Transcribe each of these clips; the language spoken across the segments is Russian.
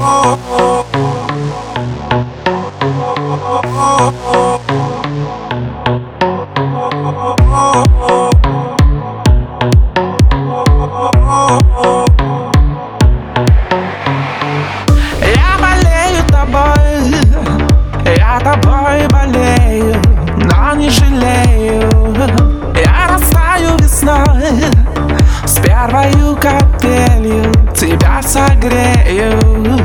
Я болею тобой, я тобой болею, но не жалею. Я растаю весной, с первою капелью тебя согрею.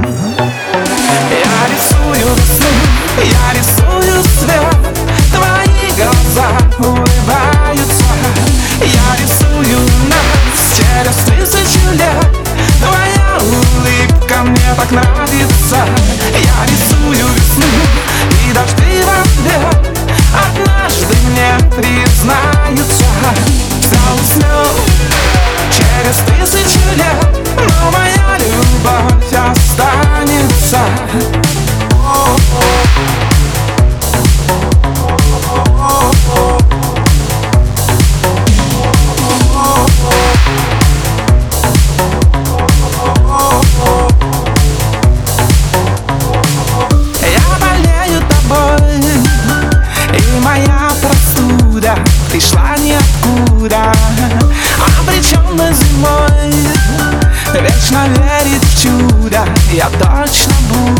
Я рисую весну, я рисую свет, твои глаза улыбаются. Я рисую нас через 1000 лет, твоя улыбка мне так нравится. Я рисую весну и дожди в ответ, однажды мне признаются. Все уснет через 1000 лет, но моя любовь останется. Моя простуда пришла ниоткуда, обречённа зимой вечно верить в чудо. Я точно буду